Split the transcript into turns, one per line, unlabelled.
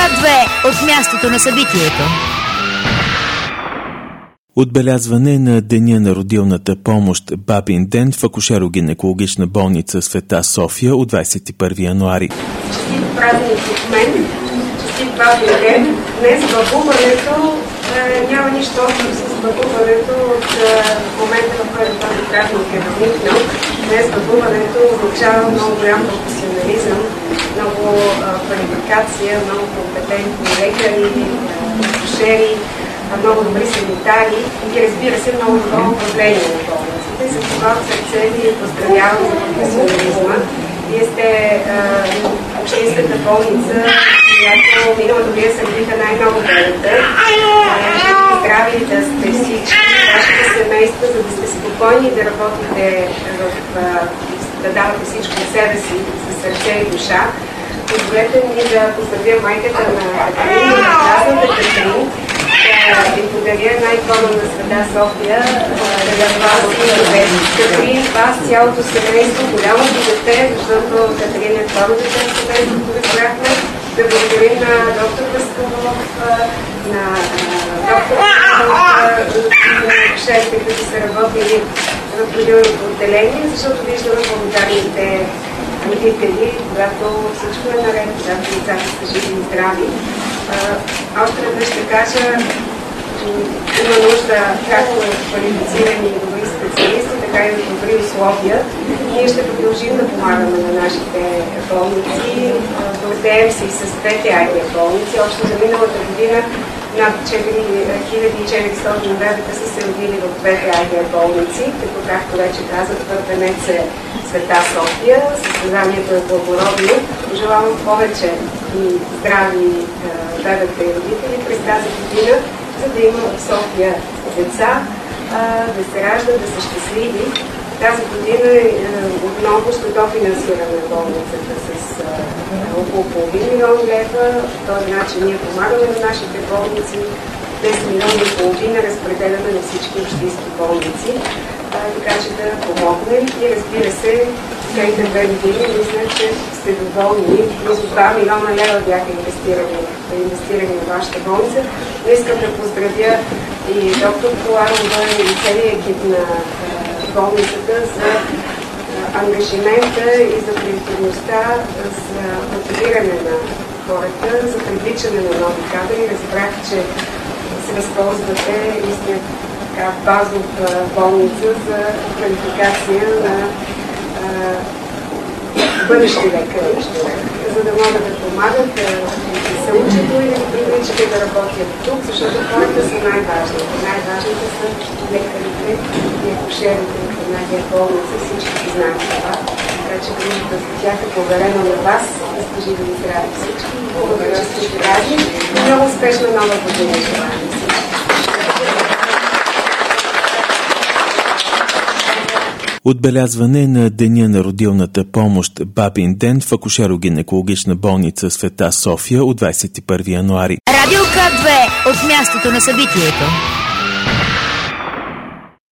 К2 от мястото на събитието.
Отбелязване на Деня на родилната помощ Бабин ден в акушеро-гинекологична болница Света София от 21 януари.
Честит празник от мен, честит Бабин ден. Днес бъбуването няма нищо общо с бъбуването от момента, в който този празник е възникнал. Днес бъбуването означава много голям професионализъм, много квалификация, много компетентни лекари, акушери, много добри санитари и, разбира се, много добро управление на болниците. За това от сърце ви поздравявам за професионализма. Вие сте общинската болница, която миналата година събиха най-много бебета. Желайте здрави да сте всички, вашите семейства, за да сте спокойни да работите, да давате всичко от себе си, със сърце и душа. Позволете ми да поздравя майката на Катерин, на празната Катерин, да им подаря най-клона на Света София, да вас и Катерин, вас, цялото семейство, голямото дете, защото Катерин е второ дете на семейството, разбрахме. Да благодарим на доктор Даскалов, на доктор на акушерите, които са работили в родилното отделение, защото виждаме благодарните родители, когато всичко е наред, когато децата са живи и здрави. Още веднъж ще кажа, има нужда както от квалифицирани и добри специалисти, така и от добри условия. Ние ще продължим да помагаме на нашите болници. Гордеем се и с двете АГ болници. Общо за миналата година над 4400 бебета са се родили в двете АГ болници, като, както вече казах, първенец е Света София. Състезанието е благородно. Пожелавам повече и здрави бебета и родители през тази година, за да има в София деца, да се раждат, да са щастливи. Тази година отново ще дофинансираме болницата с около $500 000 лева. По този начин ние помагаме на нашите болници. 10,5 милиона разпределяме на всички общински болници, така че да помогнем. И, разбира се, последните 2 години мисля, че сте доволни. Близо $2 милиона лева бяха инвестирани в вашата болница. Но искам да поздравя и доктор Коларова и целият екип на болницата за ангажимента и за креативността, за мотивиране на хората, за привличане на нови кадри. Разбрах, че се възползвате истина базов болница за квалификация на бъдещи лекари, за да могат да помагат, да се учат и да ги привличате да работят тук, защото хората са най-важните. Най-важните са лекарите и акушерите в една болница. Всички знаят това. Така че грижата за тях е поверена на вас. Да сте живи и здрави всички. Благодаря, че сте здрави. Много успешна нова година желаем всички.
Отбелязване на Деня на родилната помощ Бабин ден в акушеро-гинекологична болница Света София от 21 януари.
Радио К2 от мястото на събитието.